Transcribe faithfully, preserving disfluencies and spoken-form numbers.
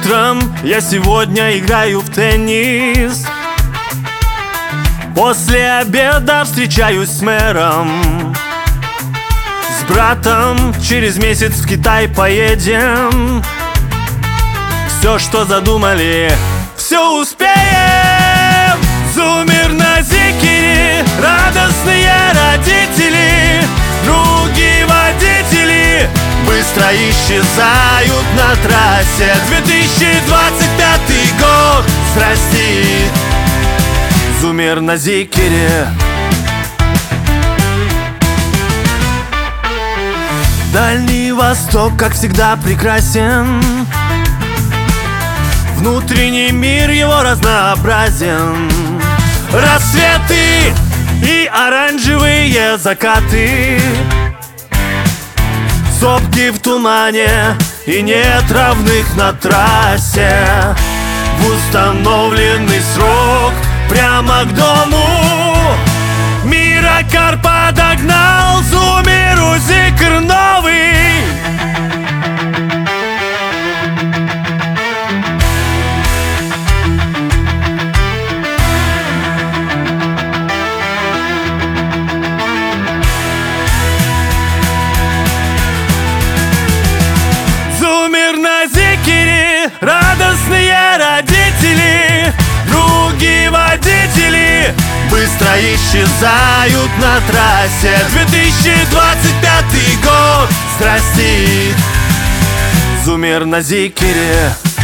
Утром я сегодня играю в теннис. После обеда встречаюсь с мэром. С братом через месяц в Китай поедем. Все, что задумали, все успеем. Зумер на зикере, радостные родители, други водители быстро исчезают на трассе. Две тысячи двадцать пятый год, здрасти, Зумер на зикере. Дальний Восток, как всегда, прекрасен. Внутренний мир его разнообразен. Рассветы и оранжевые закаты, сопки в тумане и нет равных на трассе. В установленный срок прямо к дому Миракар подогнал Зумеру зикр новый. Зумер на зикере, радостные родители, други водители быстро исчезают на трассе. Две тысячи двадцать пятый год, здрасти, Зумер на зикере.